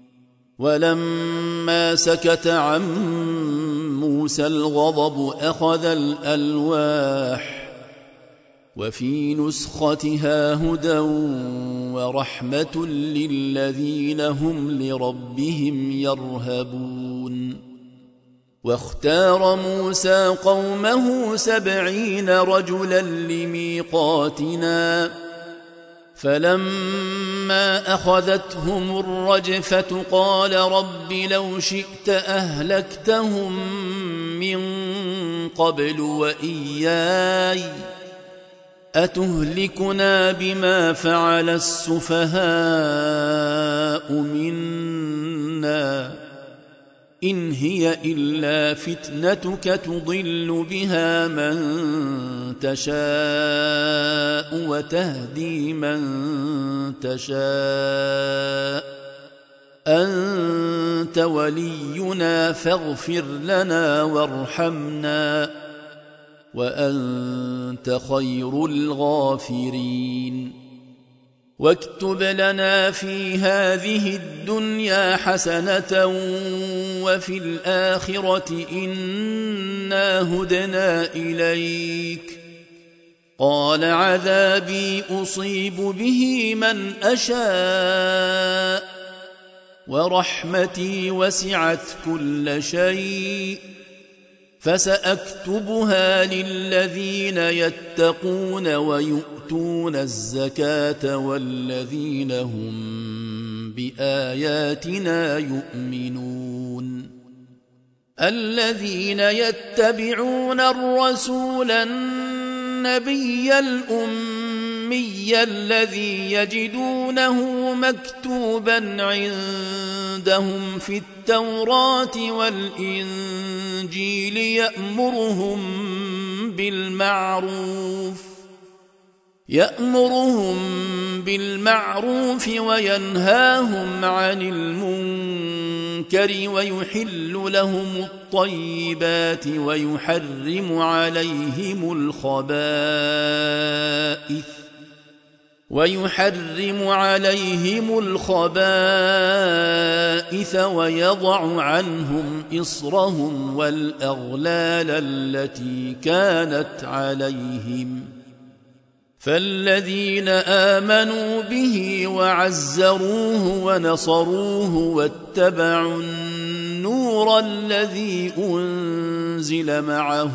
ولما سكت عن موسى الغضب أخذ الألواح وفي نسختها هدى ورحمة للذين هم لربهم يرهبون واختار موسى قومه سبعين رجلا لميقاتنا فلما أخذتهم الرجفة قال رب لو شئت أهلكتهم من قبل وإياي أتهلكنا بما فعل السفهاء منا إن هي إلا فتنتك تضل بها من تشاء وتهدي من تشاء أنت ولينا فاغفر لنا وارحمنا وأنت خير الغافرين واكتب لنا في هذه الدنيا حسنة وفي الآخرة إنا هدنا إليك قال عذابي أصيب به من أشاء ورحمتي وسعت كل شيء فسأكتبها للذين يتقون ويؤتون الزكاة والذين هم بآياتنا يؤمنون الذين يتبعون الرسول النبي الأمي الذي يجدونه مكتوبا عندهم في التوراة والإنجيل يأمرهم بالمعروف يأمرهم بالمعروف وينهاهم عن المنكر ويحل لهم الطيبات ويحرم عليهم الخبائث ويحرم عليهم الخبائث ويضع عنهم إصرهم والأغلال التي كانت عليهم فالذين آمنوا به وعزروه ونصروه واتبعوا النور الذي أنزل معه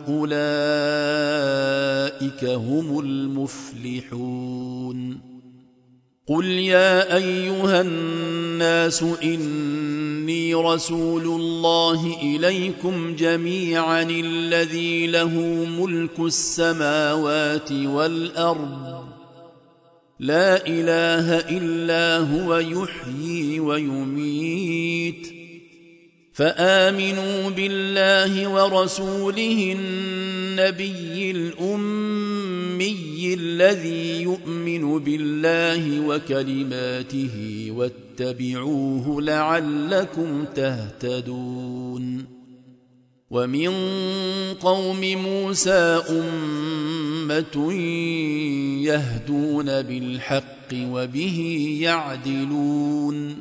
أولئك هم المفلحون قل يا أيها الناس إني رسول الله إليكم جميعا الذي له ملك السماوات والأرض لا إله إلا هو يحيي ويميت فآمنوا بالله ورسوله النبي الأمي الذي يؤمن بالله وكلماته واتبعوه لعلكم تهتدون ومن قوم موسى أمة يهدون بالحق وبه يعدلون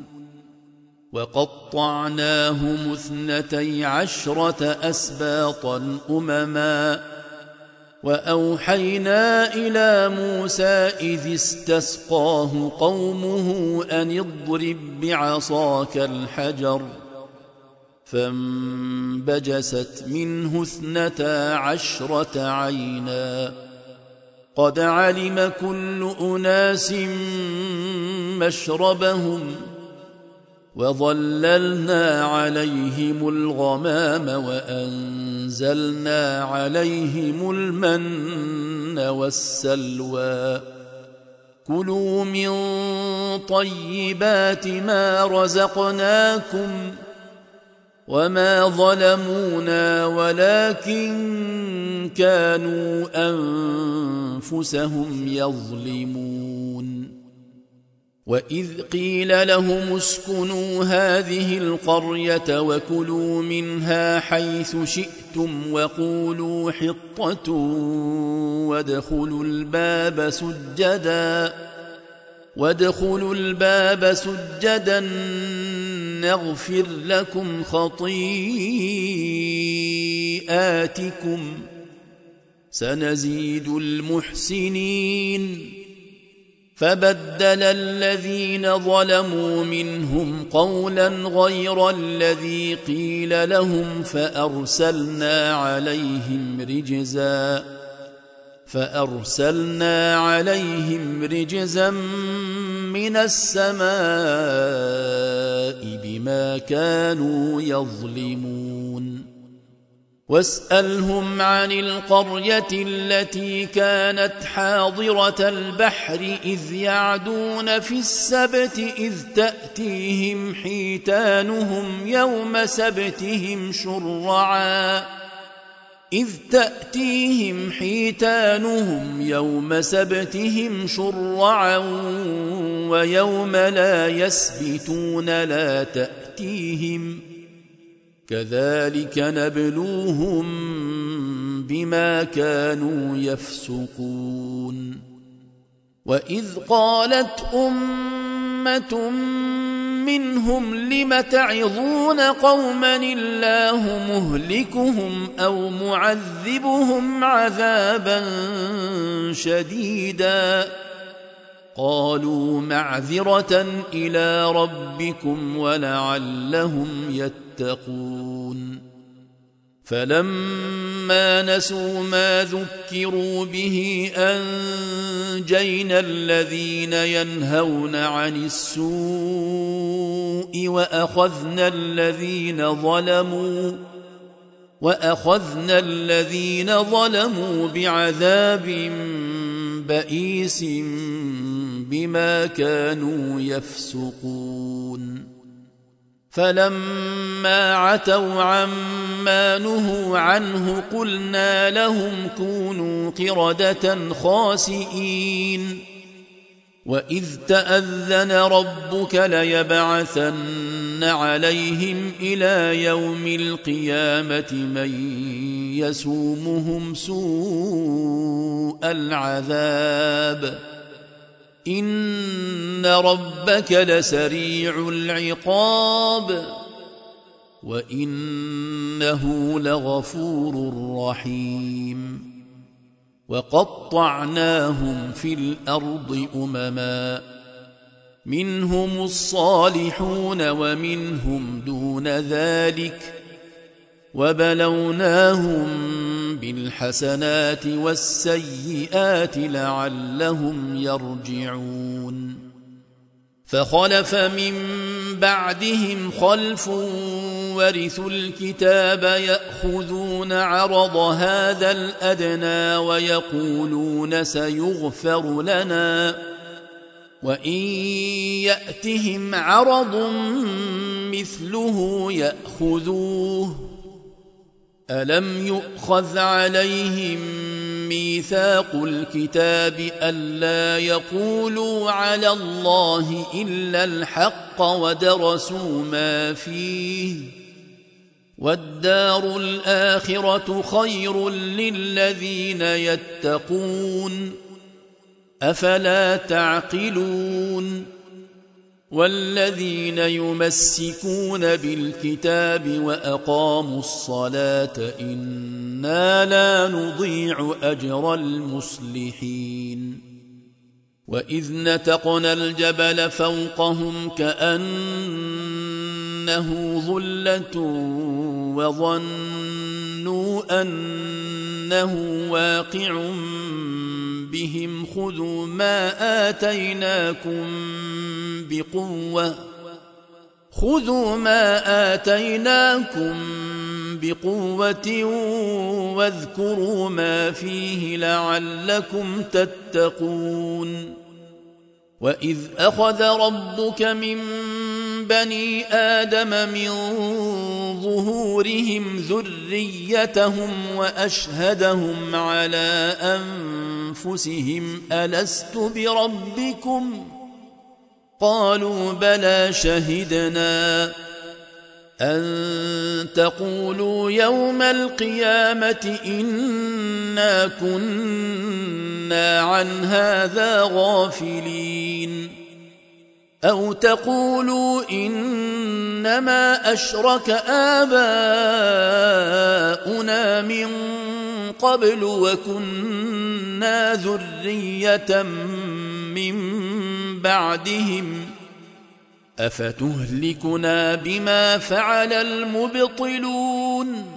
وقطعناهم اثنتي عشرة أسباطا أمما وأوحينا إلى موسى إذ استسقاه قومه أن اضرب بعصاك الحجر فانبجست منه اثنتا عشرة عينا قد علم كل أناس مشربهم وظللنا عليهم الغمام وأنزلنا عليهم المن والسلوى كلوا من طيبات ما رزقناكم وما ظلمونا ولكن كانوا أنفسهم يظلمون وإذ قيل لهم اسكنوا هذه القرية وكلوا منها حيث شئتم وقولوا حطة وادخلوا الباب سجدا وادخلوا الباب سجدا نغفر لكم خطيئاتكم سنزيد المحسنين فبدل الذين ظلموا منهم قولا غير الذي قيل لهم فأرسلنا عليهم رجزا فأرسلنا عليهم رجزا من السماء بما كانوا يظلمون واسألهم عن القرية التي كانت حاضرة البحر إذ يعدون في السبت إذ تأتيهم حيتانهم يوم سبتهم شرعا إذ تأتيهم حيتانهم يوم سبتهم شرعا ويوم لا يسبتون لا تأتيهم كذلك نبلوهم بما كانوا يفسقون وإذ قالت أمة منهم لم تعظون قوما الله مهلكهم أو معذبهم عذابا شديدا قالوا معذرة إلى ربكم ولعلهم يتقون فلما نسوا ما ذكروا به أنجينا الذين ينهون عن السوء وأخذنا الذين ظلموا وأخذنا الذين ظلموا بعذاب بئيس بما كانوا يفسقون فلما عتوا عما نهوا عنه قلنا لهم كونوا قردة خاسئين وإذ تأذن ربك ليبعثن عليهم إلى يوم القيامة من يسومهم سوء العذاب إن ربك لسريع العقاب وإنه لغفور رحيم وقطعناهم في الأرض أمما منهم الصالحون ومنهم دون ذلك وبلوناهم بالحسنات والسيئات لعلهم يرجعون فخلف من بعدهم خلف ورثوا الكتاب يأخذون عرض هذا الأدنى ويقولون سيغفر لنا وإن يأتهم عرض مثله يأخذوه ألم يؤخذ عليهم ميثاق الكتاب ألا يقولوا على الله إلا الحق ودرسوا ما فيه والدار الآخرة خير للذين يتقون أفلا تعقلون والذين يمسكون بالكتاب وأقاموا الصلاة إنا لا نضيع أجر المصلحين وإذ نتقنا الجبل فوقهم كأنه ظلة وظنوا أنه واقع بهم خذوا ما آتيناكم بقوة خذوا ما آتيناكم بقوة واذكروا ما فيه لعلكم تتقون وإذ أخذ ربك من بني آدم من ظهورهم ذريتهم وأشهدهم على أنفسهم ألست بربكم قالوا بلى شهدنا أن تقولوا يوم القيامة إنا كنا عن هذا غافلين أو تقولوا إنما أشرك آباؤنا من قبل وكنا ذرية من بعدهم أفتهلكنا بما فعل المبطلون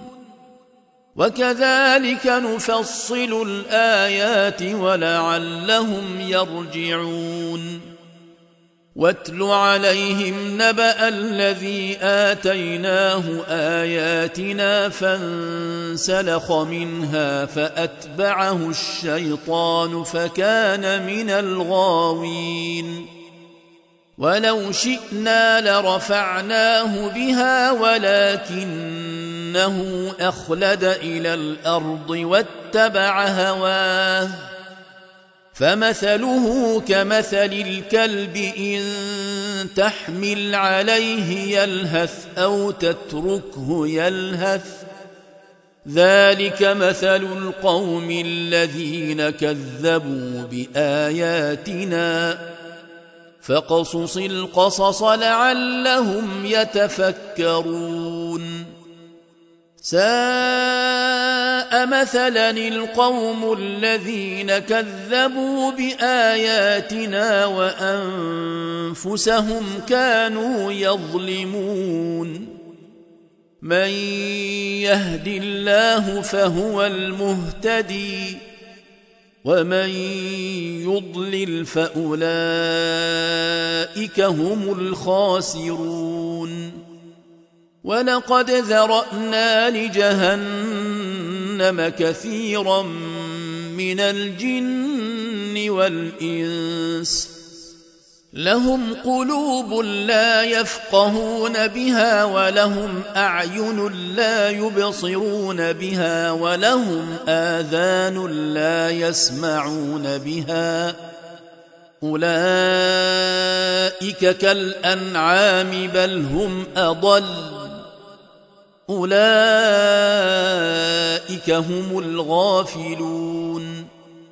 وكذلك نفصل الآيات ولعلهم يرجعون واتل عليهم نبأ الذي آتيناه آياتنا فانسلخ منها فأتبعه الشيطان فكان من الغاوين ولو شئنا لرفعناه بها ولكنه أخلد إلى الأرض واتبع هواه فمثله كمثل الكلب إن تحمل عليه يلهث أو تتركه يلهث ذلك مثل القوم الذين كذبوا بآياتنا فقصص القصص لعلهم يتفكرون ساء ساء مثلا القوم الذين كذبوا بآياتنا وأنفسهم كانوا يظلمون من يهد الله فهو المهتدي ومن يضلل فأولئك هم الخاسرون ولقد ذرأنا لجهنم كثيرا من الجن والإنس لهم قلوب لا يفقهون بها ولهم أعين لا يبصرون بها ولهم آذان لا يسمعون بها أولئك كالأنعام بل هم أضل أولئك هم الغافلون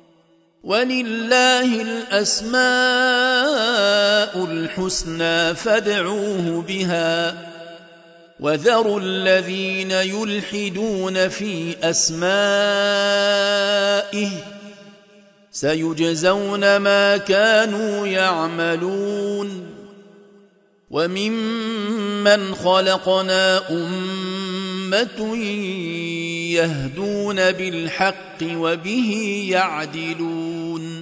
ولله الأسماء الحسنى فادعوه بها وذروا الذين يلحدون في أسمائه سيجزون ما كانوا يعملون وممن خلقنا أمة يهدون بالحق وبه يعدلون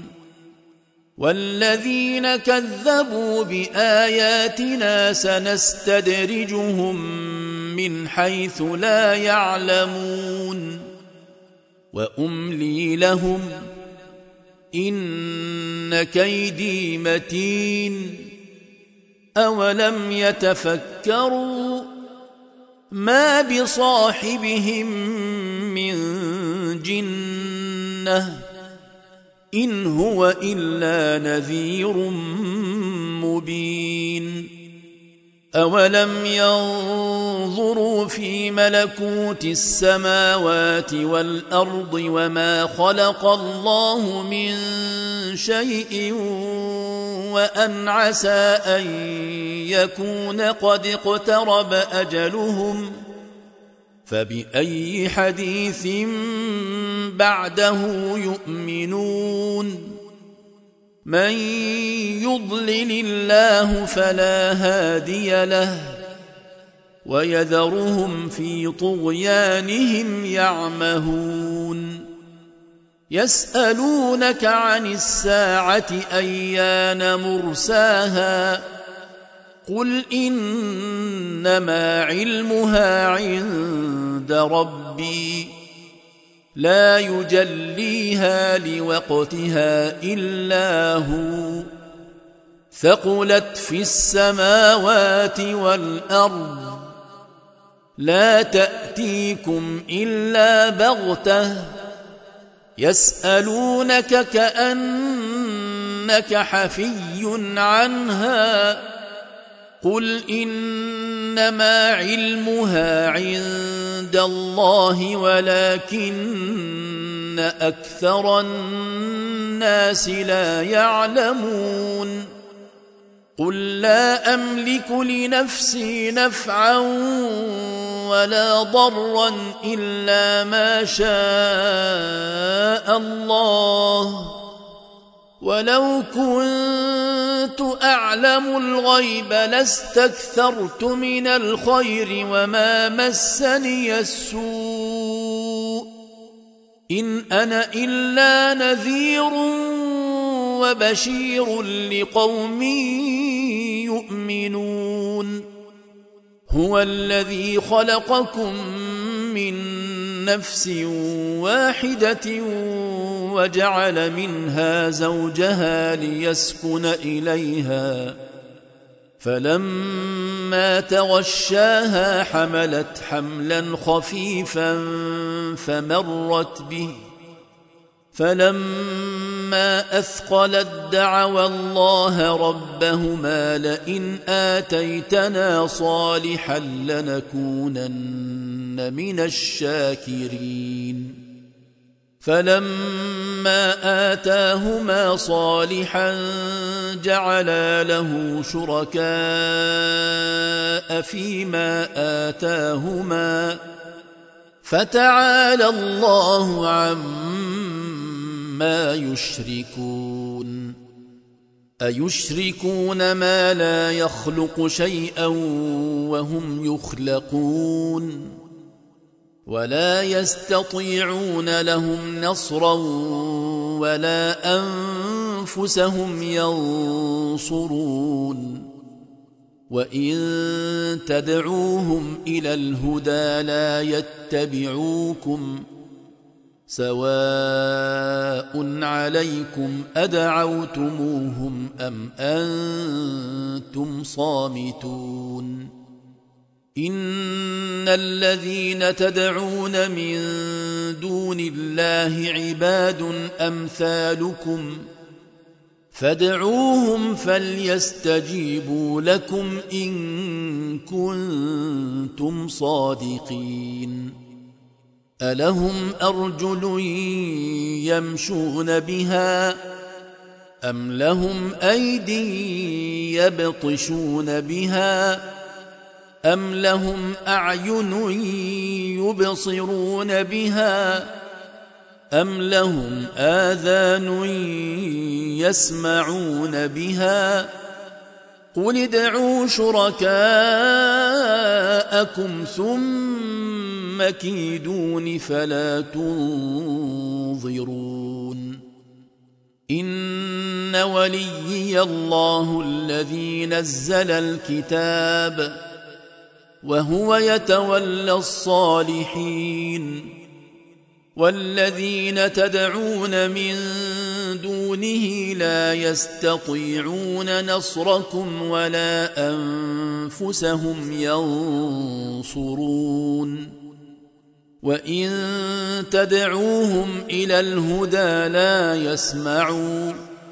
والذين كذبوا بآياتنا سنستدرجهم من حيث لا يعلمون وأملي لهم إن كيدي متين أولم يتفكروا ما بصاحبهم من جنة إن هو إلا نذير مبين أولم ينظروا في ملكوت السماوات والأرض وما خلق الله من شيء وأن عسى أن يكون قد اقترب أجلهم فبأي حديث بعده يؤمنون من يضلل الله فلا هادي له ويذرهم في طغيانهم يعمهون يسألونك عن الساعة أيان مرساها قل إنما علمها عند ربي لا يجليها لوقتها إلا هو ثقلت في السماوات والأرض لا تأتيكم إلا بغتة يسألونك كأنك حفي عنها قل إنما علمها عند الله ولكن أكثر الناس لا يعلمون قل لا أملك لنفسي نفعا ولا ضرا إلا ما شاء الله ولو كنت أعلم الغيب لاستكثرت من الخير وما مسني السوء إن أنا إلا نذير وبشير لقوم يؤمنون هو الذي خلقكم من نفس واحدة وجعل منها زوجها ليسكن إليها فلما تغشاها حملت حملا خفيفا فمرت به فلما أثقلت دعوا الله ربهما لئن آتيتنا صالحا لنكونن من الشاكرين فلما آتاهما صالحا جعلا له شركاء فيما آتاهما فتعالى الله عما يشركون أيشركون ما لا يخلق شيئا وهم يخلقون ولا يستطيعون لهم نصرا ولا أنفسهم ينصرون وإن تدعوهم إلى الهدى لا يتبعوكم سواء عليكم أدعوتموهم أم أنتم صامتون إن الذين تدعون من دون الله عباد أمثالكم فادعوهم فليستجيبوا لكم إن كنتم صادقين ألهم أرجل يمشون بها أم لهم أيدي يبطشون بها أم لهم أعين يبصرون بها أم لهم آذان يسمعون بها قل ادعوا شركاءكم ثم كيدون فلا تنظرون إن وليي الله الذي نزل الكتاب وهو يتولى الصالحين والذين تدعون من دونه لا يستطيعون نصركم ولا أنفسهم ينصرون وإن تدعوهم إلى الهدى لا يسمعوا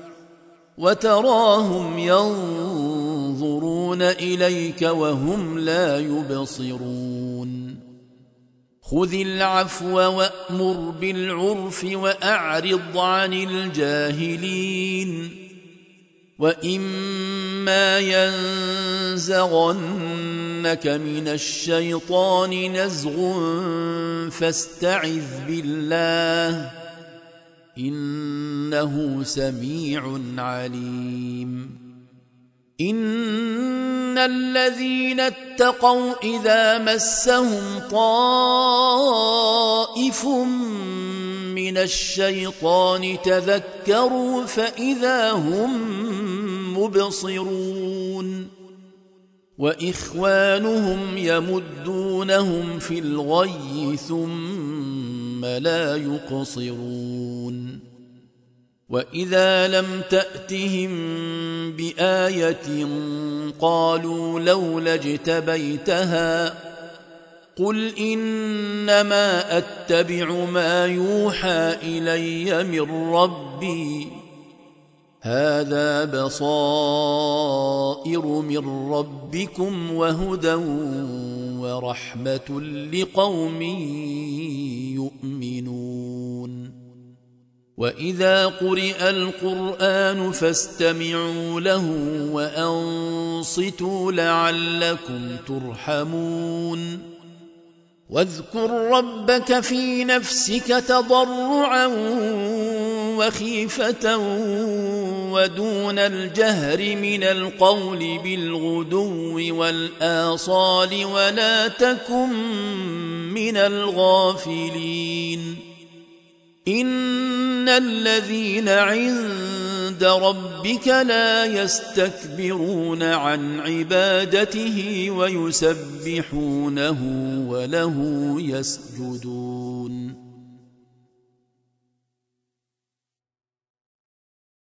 وتراهم ينظرون إليك وهم لا يبصرون خذ العفو وأمر بالعرف وأعرض عن الجاهلين وإما ينزغنك من الشيطان نزغ فاستعذ بالله إنه سميع عليم إن الذين اتقوا إذا مسهم طائف من الشيطان تذكروا فإذا هم مبصرون وإخوانهم يمدونهم في الغي ثم لا يقصرون وإذا لم تأتهم بآية قالوا لولا اجتبيتها قل إنما أتبع ما يوحى إلي من ربي هذا بصائر من ربكم وهدى ورحمة لقوم يؤمنون وإذا قرئ القرآن فاستمعوا له وأنصتوا لعلكم ترحمون واذكر ربك في نفسك تضرعا وخيفة ودون الجهر من القول بالغدو والآصال ولا تكن من الغافلين إن الذين عند ربك لا يستكبرون عن عبادته ويسبحونه وله يسجدون